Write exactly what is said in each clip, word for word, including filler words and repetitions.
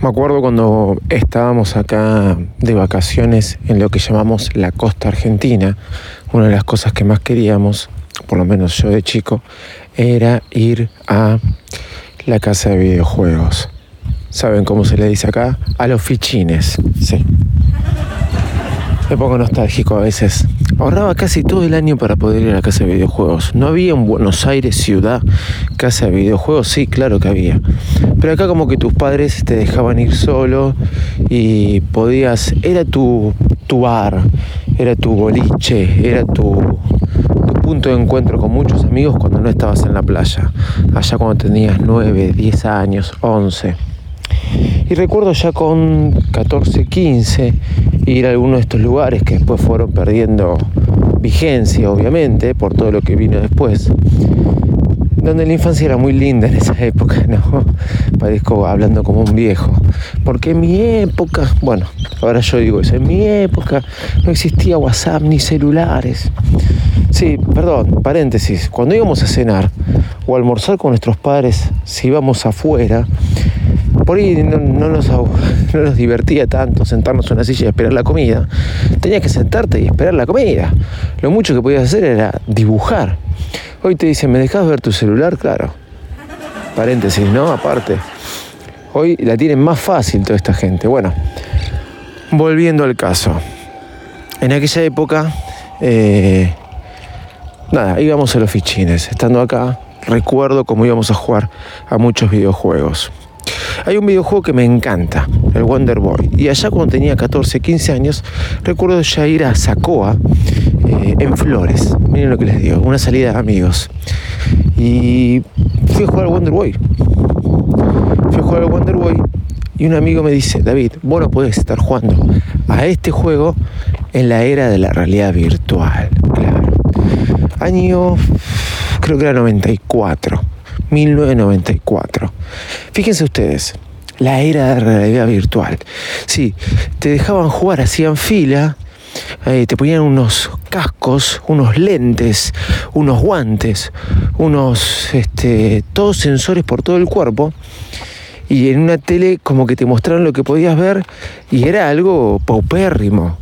Me acuerdo cuando estábamos acá de vacaciones en lo que llamamos la costa argentina, una de las cosas que más queríamos, por lo menos yo de chico, era ir a la casa de videojuegos. ¿Saben cómo se le dice acá? A los fichines, sí. Me pongo nostálgico a veces. Ahorraba casi todo el año para poder ir a la casa de videojuegos. No había en Buenos Aires ciudad casa de videojuegos, sí, claro que había. Pero acá como que tus padres te dejaban ir solo y podías, era tu, tu bar, era tu boliche, era tu, tu punto de encuentro con muchos amigos cuando no estabas en la playa. Allá cuando tenías nueve, diez años, once. Y recuerdo ya con catorce, quince ir a alguno de estos lugares que después fueron perdiendo vigencia, obviamente, por todo lo que vino después, donde la infancia era muy linda en esa época, ¿no? Parezco hablando como un viejo, porque en mi época, bueno, ahora yo digo eso, en mi época no existía WhatsApp ni celulares. Sí, perdón, paréntesis, cuando íbamos a cenar o a almorzar con nuestros padres, si íbamos afuera, por ahí no, no, nos, no nos divertía tanto sentarnos en una silla y esperar la comida. Tenías que sentarte y esperar la comida. Lo mucho que podías hacer era dibujar. Hoy te dicen, ¿me dejás ver tu celular? Claro. Paréntesis, ¿no? Aparte. Hoy la tienen más fácil toda esta gente. Bueno, volviendo al caso. En aquella época, eh, nada, íbamos a los fichines. Estando acá, recuerdo cómo íbamos a jugar a muchos videojuegos. Hay un videojuego que me encanta, el Wonder Boy. Y allá cuando tenía catorce, quince años, recuerdo ya ir a Sacoa, eh, en Flores. Miren lo que les digo, una salida de amigos. Y fui a jugar al Wonder Boy. Fui a jugar al Wonder Boy y un amigo me dice, David, vos no podés estar jugando a este juego en la era de la realidad virtual. Claro. Año, creo que era noventa y cuatro. mil novecientos noventa y cuatro. Fíjense ustedes, la era de la realidad virtual. Sí, te dejaban jugar, hacían fila, eh, te ponían unos cascos, unos lentes, unos guantes, unos, este, todos sensores por todo el cuerpo. Y en una tele como que te mostraron lo que podías ver y era algo paupérrimo.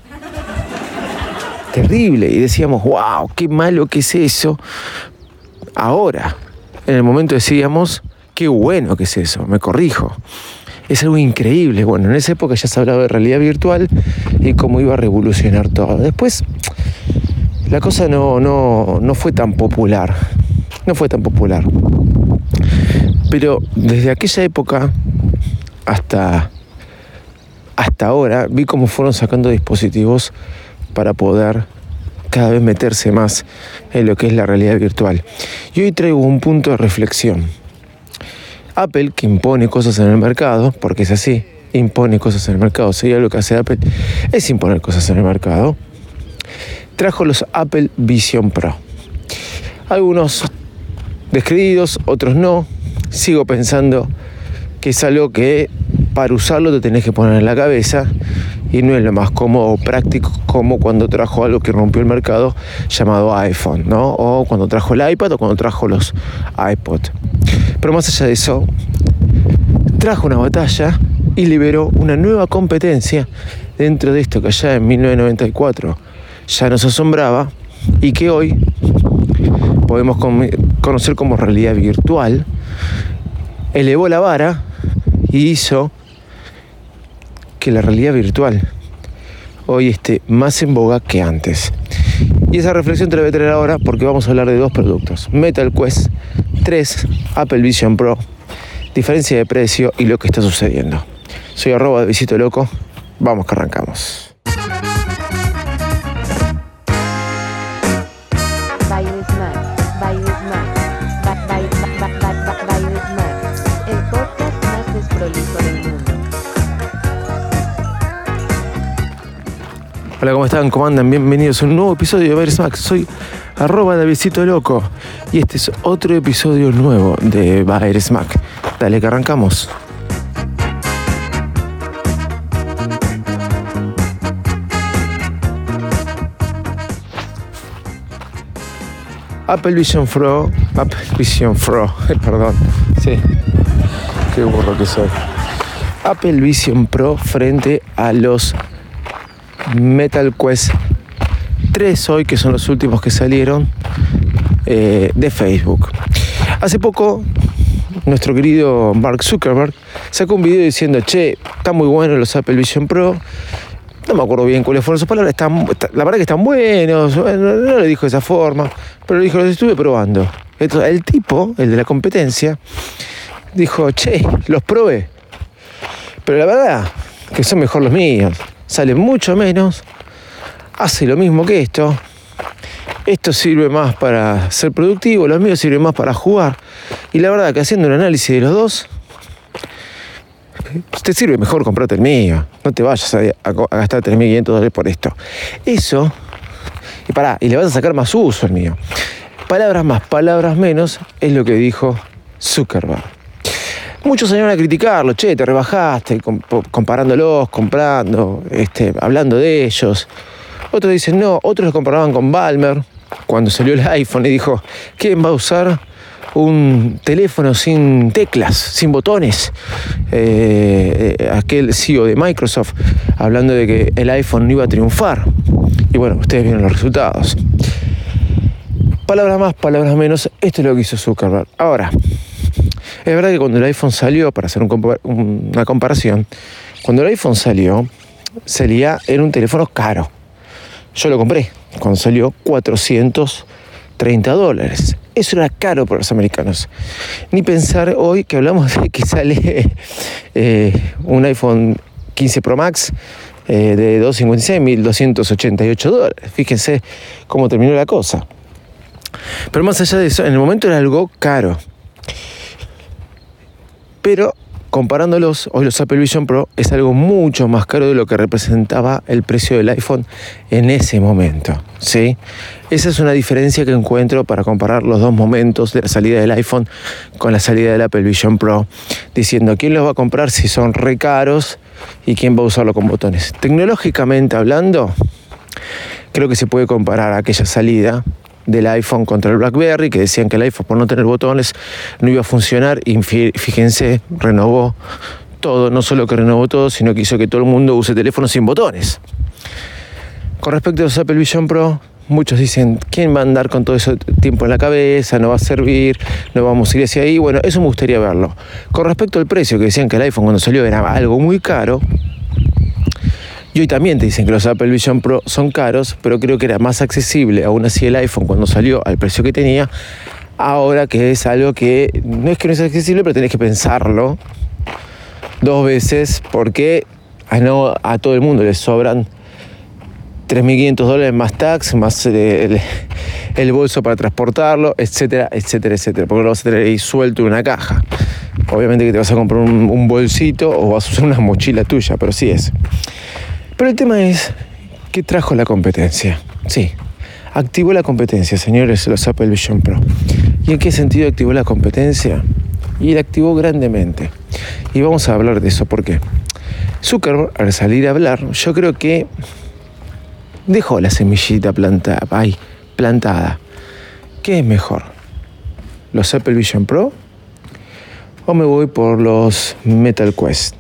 Terrible. Y decíamos, wow, qué malo que es eso. Ahora, en el momento decíamos, qué bueno que es eso, me corrijo. Es algo increíble. Bueno, en esa época ya se hablaba de realidad virtual y cómo iba a revolucionar todo. Después, la cosa no, no, no fue tan popular. No fue tan popular. Pero desde aquella época hasta, hasta ahora, vi cómo fueron sacando dispositivos para poder cada vez meterse más en lo que es la realidad virtual. Y hoy traigo un punto de reflexión. Apple, que impone cosas en el mercado, porque es así, impone cosas en el mercado, sería lo que hace Apple, es imponer cosas en el mercado, trajo los Apple Vision Pro. Algunos descreídos, otros no. Sigo pensando que es algo que para usarlo te tenés que poner en la cabeza y no es lo más cómodo o práctico como cuando trajo algo que rompió el mercado llamado iPhone, ¿no? O cuando trajo el iPad o cuando trajo los iPod. Pero más allá de eso, trajo una batalla y liberó una nueva competencia dentro de esto que allá en mil novecientos noventa y cuatro ya nos asombraba y que hoy podemos conocer como realidad virtual. Elevó la vara y hizo que la realidad virtual hoy esté más en boga que antes. Y esa reflexión te la voy a traer ahora porque vamos a hablar de dos productos. Meta Quest tres, Apple Vision Pro, diferencia de precio y lo que está sucediendo. Soy arroba de Visito Loco, vamos que arrancamos. Hola, ¿cómo están? ¿Cómo andan? Bienvenidos a un nuevo episodio de Baires Mac. Soy arroba de Visito Loco y este es otro episodio nuevo de Baires Mac. Dale que arrancamos. Apple Vision Pro, Apple Vision Pro, perdón, sí, qué burro que soy. Apple Vision Pro frente a los Metal Quest tres hoy, que son los últimos que salieron eh, de Facebook. Hace poco nuestro querido Mark Zuckerberg sacó un video diciendo: che, están muy buenos los Apple Vision Pro. No me acuerdo bien cuáles fueron sus palabras. Están, la verdad que están buenos. Bueno, no lo dijo de esa forma, pero lo dijo: los estuve probando. Entonces, el tipo, el de la competencia, dijo: che, los probé, pero la verdad que son mejor los míos. Salen mucho menos. Hace lo mismo que esto. Esto sirve más para ser productivo, los míos sirven más para jugar. Y la verdad que haciendo un análisis de los dos, te sirve mejor comprarte el mío. No te vayas a, a, a gastar tres mil quinientos dólares por esto. Eso, y pará, y le vas a sacar más uso al mío. Palabras más, palabras menos, es lo que dijo Zuckerberg. Muchos salieron a criticarlo: che, te rebajaste, comparándolos, comprando, este, hablando de ellos. Otros dicen no, otros lo comparaban con Ballmer cuando salió el iPhone y dijo: ¿quién va a usar un teléfono sin teclas, sin botones? Eh, eh, aquel C E O de Microsoft hablando de que el iPhone no iba a triunfar. Y bueno, ustedes vieron los resultados. Palabras más, palabras menos, esto es lo que hizo Zuckerberg. Ahora, es verdad que cuando el iPhone salió, para hacer un compa- una comparación, cuando el iPhone salió, salía, era un teléfono caro. Yo lo compré cuando salió, cuatrocientos treinta dólares. Eso era caro para los americanos. Ni pensar hoy que hablamos de que sale eh, un iPhone quince Pro Max eh, de doscientos cincuenta y seis, mil doscientos ochenta y ocho dólares. Fíjense cómo terminó la cosa. Pero más allá de eso, en el momento era algo caro. Pero comparándolos, hoy los Apple Vision Pro es algo mucho más caro de lo que representaba el precio del iPhone en ese momento, ¿sí? Esa es una diferencia que encuentro para comparar los dos momentos de la salida del iPhone con la salida del Apple Vision Pro, diciendo quién los va a comprar si son re caros y quién va a usarlo con botones. Tecnológicamente hablando, creo que se puede comparar aquella salida del iPhone contra el BlackBerry, que decían que el iPhone, por no tener botones, no iba a funcionar, y fíjense, renovó todo. No solo que renovó todo, sino que hizo que todo el mundo use teléfonos sin botones. Con respecto a los Apple Vision Pro, muchos dicen: ¿quién va a andar con todo ese tiempo en la cabeza? No va a servir, no vamos a ir hacia ahí. Bueno, eso me gustaría verlo. Con respecto al precio, que decían que el iPhone cuando salió era algo muy caro, y hoy también te dicen que los Apple Vision Pro son caros, pero creo que era más accesible aún así el iPhone cuando salió al precio que tenía. Ahora que es algo que no es que no es accesible, pero tenés que pensarlo dos veces, porque a, no, a todo el mundo le sobran tres mil quinientos dólares más tax, más el, el bolso para transportarlo, etcétera, etcétera, etcétera. Porque lo vas a tener ahí suelto en una caja. Obviamente que te vas a comprar un, un bolsito o vas a usar una mochila tuya, pero sí es. Pero el tema es, ¿qué trajo la competencia? Sí, activó la competencia, señores, los Apple Vision Pro. ¿Y en qué sentido activó la competencia? Y la activó grandemente. Y vamos a hablar de eso. ¿Por qué? Zuckerberg, al salir a hablar, yo creo que dejó la semillita plantada, ay, plantada. ¿Qué es mejor? ¿Los Apple Vision Pro? ¿O me voy por los Metal Quest?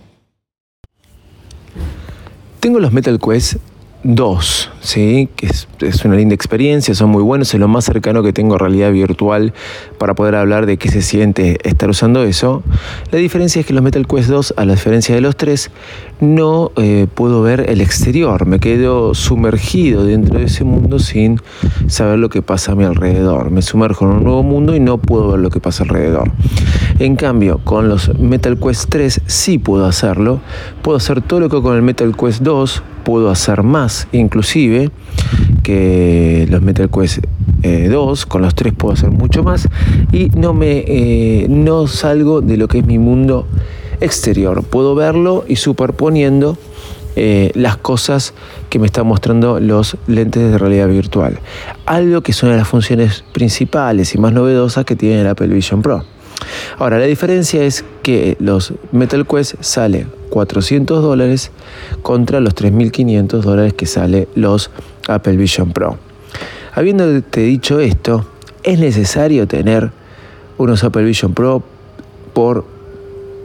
Tengo los Metal Quest dos, ¿sí? Que es, es una linda experiencia, son muy buenos, es lo más cercano que tengo a realidad virtual para poder hablar de qué se siente estar usando eso. La diferencia es que los Metal Quest dos, a la diferencia de los tres, no eh, puedo ver el exterior, me quedo sumergido dentro de ese mundo sin saber lo que pasa a mi alrededor. Me sumerjo en un nuevo mundo y no puedo ver lo que pasa alrededor. En cambio, con los Metal Quest tres sí puedo hacerlo, puedo hacer todo lo que con el Metal Quest dos, puedo hacer más, inclusive, que los Metal Quest eh, dos, con los tres puedo hacer mucho más, y no, me, eh, no salgo de lo que es mi mundo exterior. Puedo verlo y superponiendo eh, las cosas que me están mostrando los lentes de realidad virtual. Algo que son las funciones principales y más novedosas que tiene el Apple Vision Pro. Ahora, la diferencia es que los Metal Quest sale cuatrocientos dólares contra los tres mil quinientos dólares que sale los Apple Vision Pro. Habiéndote dicho esto, es necesario tener unos Apple Vision Pro por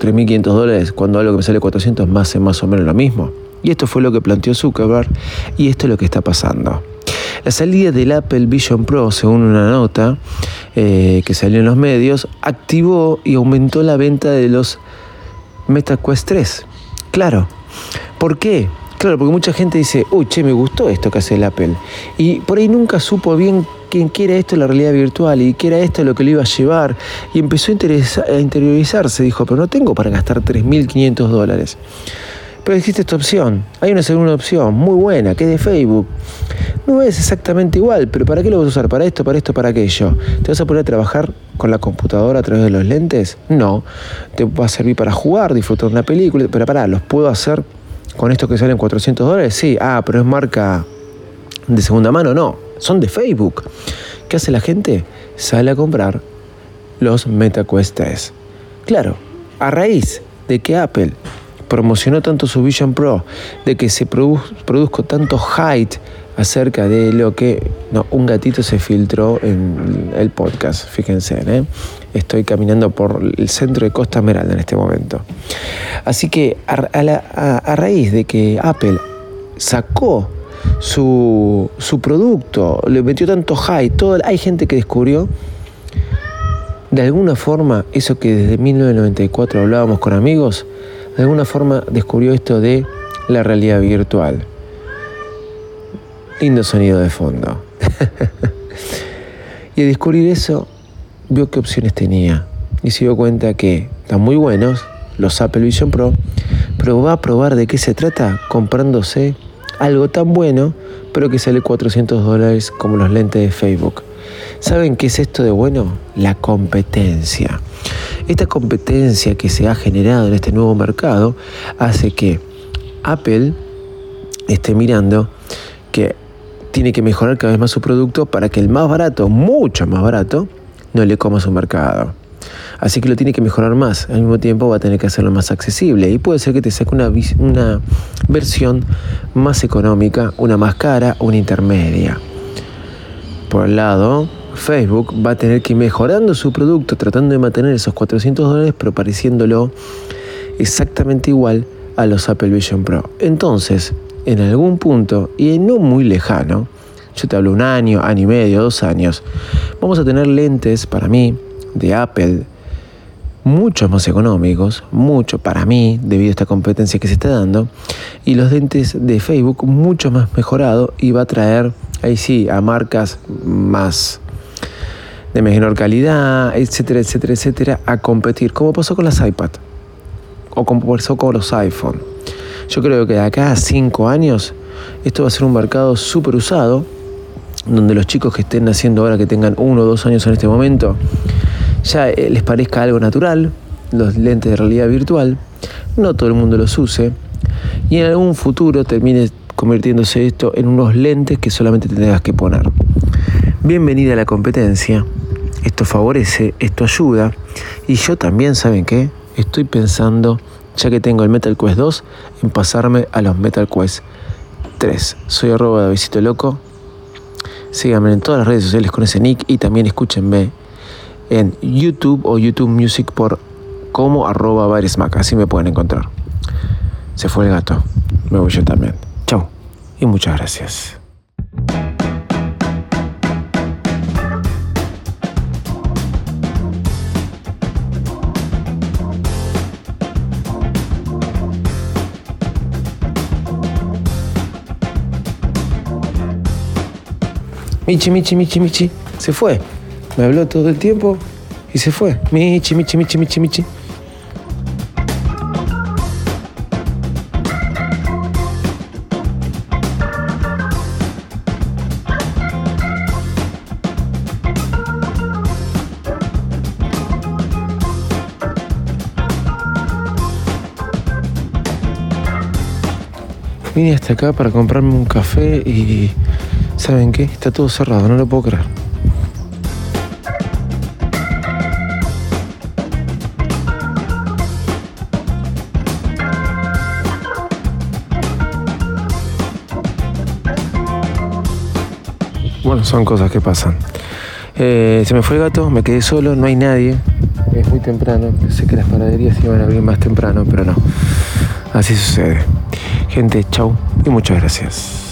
tres mil quinientos dólares cuando algo que me sale cuatrocientos más hace más o menos lo mismo? Y esto fue lo que planteó Zuckerberg y esto es lo que está pasando. La salida del Apple Vision Pro, según una nota eh, que salió en los medios, activó y aumentó la venta de los Meta Quest tres. Claro. ¿Por qué? Claro, porque mucha gente dice, uy, che, me gustó esto que hace el Apple. Y por ahí nunca supo bien quién qué era esto la realidad virtual y qué era esto lo que lo iba a llevar. Y empezó a, interesa- a interiorizarse. Dijo, pero no tengo para gastar tres mil quinientos dólares. Pero existe esta opción. Hay una segunda opción muy buena, que es de Facebook. No es exactamente igual, pero ¿para qué lo vas a usar? ¿Para esto, para esto, para aquello? ¿Te vas a poner a trabajar con la computadora a través de los lentes? No. ¿Te va a servir para jugar, disfrutar de una película? Pero pará, ¿los puedo hacer con esto que salen cuatrocientos dólares? Sí. Ah, pero es marca de segunda mano. No, son de Facebook. ¿Qué hace la gente? Sale a comprar los Meta Quest tres. Claro, a raíz de que Apple promocionó tanto su Vision Pro, de que se produ- produjo tanto hype acerca de lo que... No, un gatito se filtró en el podcast, fíjense, ¿eh? Estoy caminando por el centro de Costa Esmeralda en este momento. Así que a, a, la, a, a raíz de que Apple sacó su, su producto, le metió tanto hype, todo, hay gente que descubrió de alguna forma eso que desde mil novecientos noventa y cuatro hablábamos con amigos, de alguna forma descubrió esto de la realidad virtual. Lindo sonido de fondo. Y al descubrir eso, vio qué opciones tenía. Y se dio cuenta que están muy buenos los Apple Vision Pro, pero va a probar de qué se trata comprándose algo tan bueno, pero que sale cuatrocientos dólares como los lentes de Facebook. ¿Saben qué es esto de bueno? La competencia. Esta competencia que se ha generado en este nuevo mercado hace que Apple esté mirando que tiene que mejorar cada vez más su producto para que el más barato, mucho más barato, no le coma su mercado. Así que lo tiene que mejorar más. Al mismo tiempo va a tener que hacerlo más accesible. Y puede ser que te saque una, una versión más económica, una más cara, una intermedia. Por el lado, Facebook va a tener que ir mejorando su producto, tratando de mantener esos cuatrocientos dólares, pero pareciéndolo exactamente igual a los Apple Vision Pro. Entonces, en algún punto, y no muy lejano, yo te hablo un año, año y medio, dos años, vamos a tener lentes, para mí, de Apple, muchos más económicos, mucho para mí, debido a esta competencia que se está dando, y los lentes de Facebook mucho más mejorados, y va a traer, ahí sí, a marcas más de menor calidad, etcétera, etcétera, etcétera, a competir, como pasó con las iPad, o como pasó con los iPhone. Yo creo que de acá a cinco años, esto va a ser un mercado súper usado, donde los chicos que estén naciendo ahora, que tengan uno o dos años en este momento, ya les parezca algo natural, los lentes de realidad virtual, no todo el mundo los use, y en algún futuro termine convirtiéndose esto en unos lentes que solamente te tengas que poner. Bienvenida a la competencia, esto favorece, esto ayuda, y yo también, ¿saben qué? Estoy pensando, ya que tengo el Metal Quest dos, en pasarme a los Metal Quest tres. Soy arroba Davidcito Loco, síganme en todas las redes sociales con ese nick, y también escúchenme en YouTube o YouTube Music por como arroba Baresmac, así me pueden encontrar. Se fue el gato, me voy yo también. Chau y muchas gracias. Michi, Michi, Michi, Michi, se fue. Me habló todo el tiempo y se fue. Michi, Michi, Michi, Michi, Michi. Vine hasta acá para comprarme un café y... ¿saben qué? Está todo cerrado, no lo puedo creer. Bueno, son cosas que pasan. Eh, se me fue el gato, me quedé solo, no hay nadie. es muy temprano. Pensé que las panaderías iban a abrir más temprano, pero no. Así sucede. Gente, chau y muchas gracias.